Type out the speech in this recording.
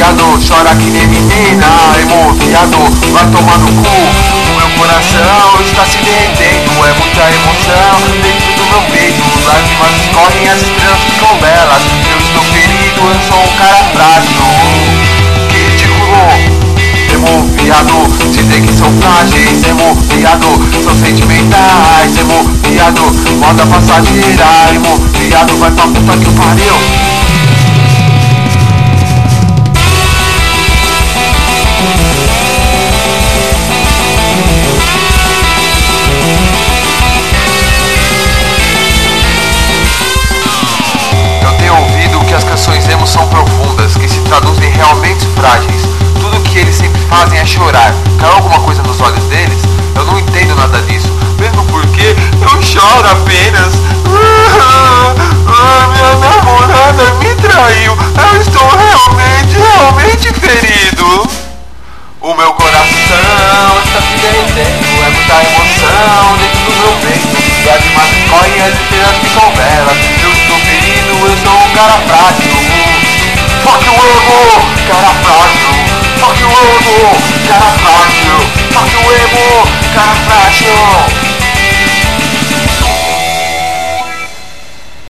viado, chora que nem menina. Emo, viado, vai tomar no cu. O meu coração está se derretendo, é muita emoção dentro do meu peito. Lágrimas escorrem, as estrelas ficam belas. Eu estou ferido, eu sou um cara frágil. Que ridículo. Emo, viado, dizem que são frágeis. Emo, viado, são sentimentais. Emo, viado, moda passageira. Emo, viado, vai pra puta que o pariu. Eu tenho ouvido que as canções emo são profundas, que se traduzem em realmente frágeis. Tudo que eles sempre fazem é chorar. Caiu alguma coisa nos olhos deles? Eu não entendo nada disso. Mesmo porque eu choro apenas. Minha namorada me traiu. Eu estou realmente ferido. O meu coração está se derretendo, é muita emoção dentro do meu peito. Lágrimas escorrem, as estrelas ficam belas. Eu estou ferido, eu sou um cara frágil. Fuck you, emo, cara frágil. Fuck you, emo, cara frágil. Fuck you, emo, cara frágil.